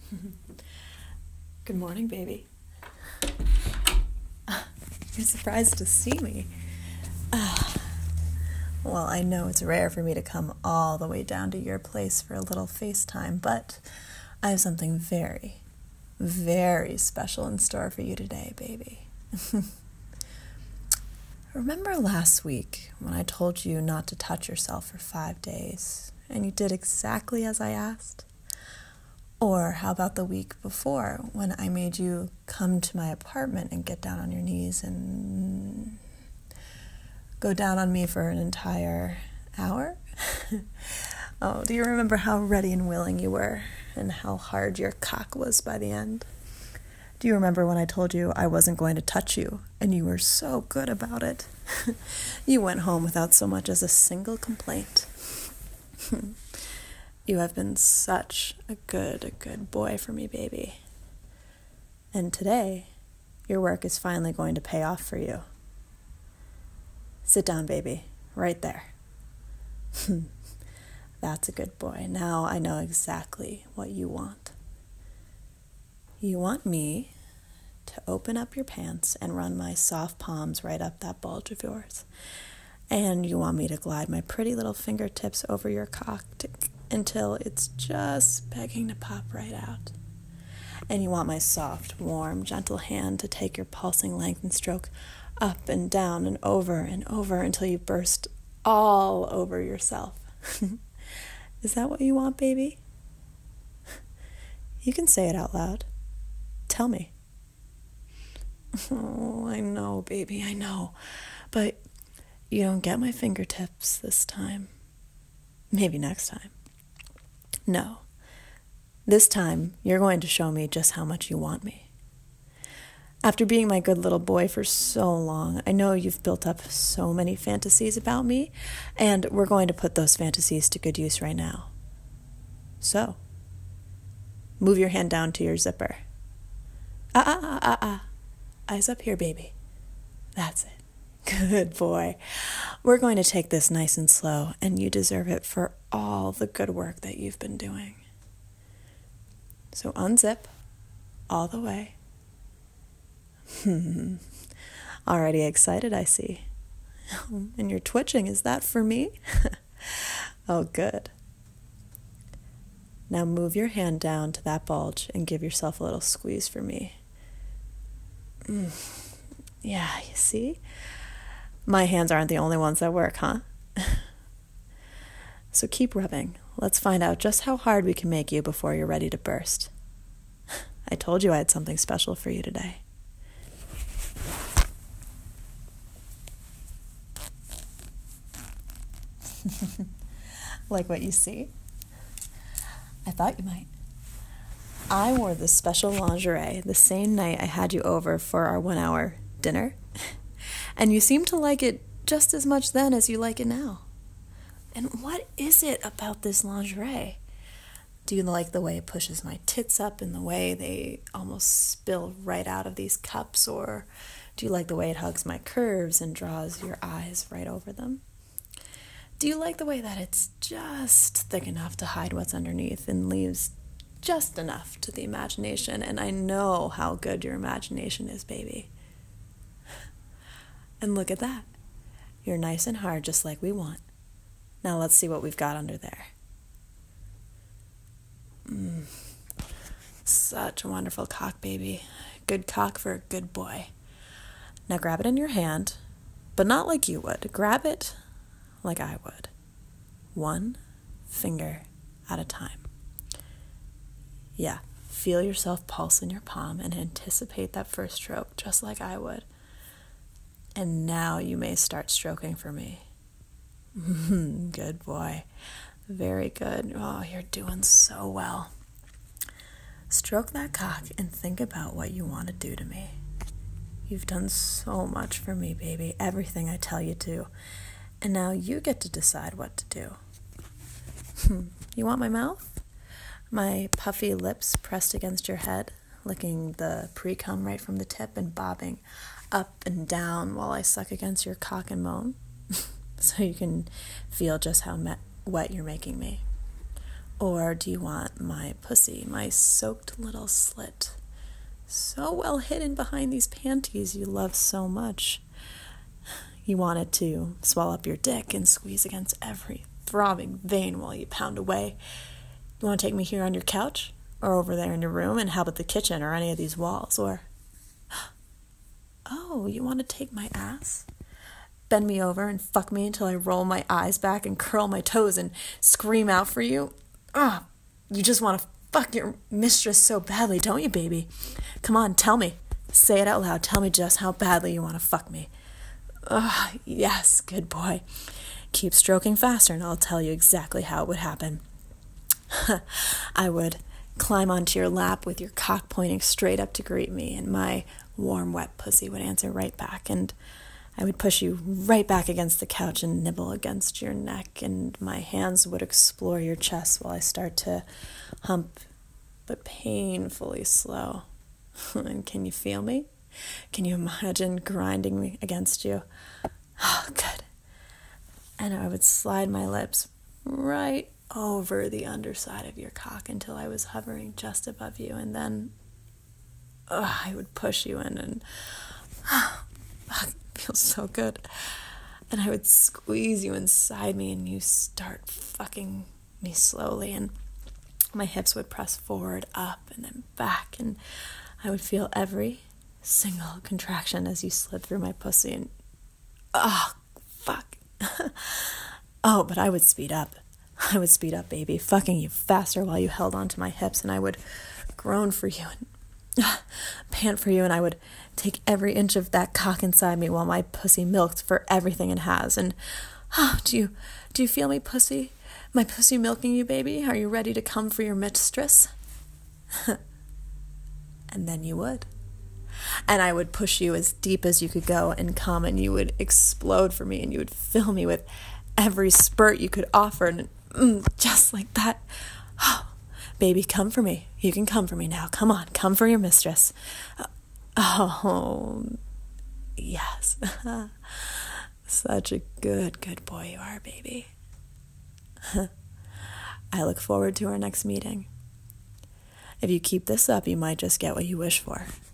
Good morning, baby. You're surprised to see me. Well, I know it's rare for me to come all the way down to your place for a little FaceTime, but I have something very, very special in store for you today, baby. Remember last week when I told you not to touch yourself for 5 days, and you did exactly as I asked? Or how about the week before when I made you come to my apartment and get down on your knees and go down on me for an entire hour? Oh, do you remember how ready and willing you were and how hard your cock was by the end? Do you remember when I told you I wasn't going to touch you and you were so good about it? You went home without so much as a single complaint. You have been such a good boy for me, baby. And today, your work is finally going to pay off for you. Sit down, baby, right there. That's a good boy. Now I know exactly what you want. You want me to open up your pants and run my soft palms right up that bulge of yours. And you want me to glide my pretty little fingertips over your cock until it's just begging to pop right out. And you want my soft, warm, gentle hand to take your pulsing length and stroke up and down and over until you burst all over yourself. Is that what you want, baby? You can say it out loud. Tell me. Oh, I know, baby, I know. But you don't get my fingertips this time. Maybe next time. No. This time, you're going to show me just how much you want me. After being my good little boy for so long, I know you've built up so many fantasies about me, and we're going to put those fantasies to good use right now. So, move your hand down to your zipper. Eyes up here, baby. That's it. Good boy. We're going to take this nice and slow, and you deserve it for all the good work that you've been doing. So unzip all the way. Already excited, I see. And you're twitching. Is that for me? Oh, good. Now move your hand down to that bulge and give yourself a little squeeze for me. Yeah, you see? My hands aren't the only ones that work, huh? So keep rubbing. Let's find out just how hard we can make you before you're ready to burst. I told you I had something special for you today. Like what you see? I thought you might. I wore this special lingerie the same night I had you over for our 1-hour dinner. And you seem to like it just as much then as you like it now. And what is it about this lingerie? Do you like the way it pushes my tits up and the way they almost spill right out of these cups? Or do you like the way it hugs my curves and draws your eyes right over them? Do you like the way that it's just thick enough to hide what's underneath and leaves just enough to the imagination? And I know how good your imagination is, baby. And look at that. You're nice and hard just like we want. Now let's see what we've got under there. Such a wonderful cock, baby. Good cock for a good boy. Now grab it in your hand, but not like you would. Grab it like I would. 1 finger at a time. Yeah, feel yourself pulse in your palm and anticipate that first stroke just like I would. And now you may start stroking for me. Good boy. Very good. Oh, you're doing so well. Stroke that cock and think about what you want to do to me. You've done so much for me, baby. Everything I tell you to. And now you get to decide what to do. You want my mouth? My puffy lips pressed against your head, licking the pre-cum right from the tip and bobbing up and down while I suck against your cock and moan, so you can feel just how wet you're making me. Or do you want my pussy, my soaked little slit, so well hidden behind these panties you love so much? You want it to swell up your dick and squeeze against every throbbing vein while you pound away. You want to take me here on your couch? Or over there in your room? And how about the kitchen or any of these walls? Or, oh, you want to take my ass? Bend me over and fuck me until I roll my eyes back and curl my toes and scream out for you? You just want to fuck your mistress so badly, don't you, baby? Come on, tell me. Say it out loud. Tell me just how badly you want to fuck me. Yes, good boy. Keep stroking faster and I'll tell you exactly how it would happen. I would climb onto your lap with your cock pointing straight up to greet me, and my warm, wet pussy would answer right back, and I would push you right back against the couch and nibble against your neck, and my hands would explore your chest while I start to hump, but painfully slow. And can you feel me? Can you imagine grinding me against you? Oh, good. And I would slide my lips right over the underside of your cock until I was hovering just above you, and then I would push you in, and it feels so good. And I would squeeze you inside me, and you start fucking me slowly, and my hips would press forward, up, and then back, and I would feel every single contraction as you slid through my pussy, and fuck. But I would speed up. I would speed up, baby, fucking you faster while you held onto my hips, and I would groan for you and pant for you, and I would take every inch of that cock inside me while my pussy milked for everything it has. And do you feel me, pussy? My pussy milking you, baby? Are you ready to come for your mistress? And then you would. And I would push you as deep as you could go and come, and you would explode for me, and you would fill me with every spurt you could offer, and just like that. Baby, come for me. You can come for me now. Come on, come for your mistress. Yes. Such a good boy you are, baby. I look forward to our next meeting. If you keep this up, you might just get what you wish for.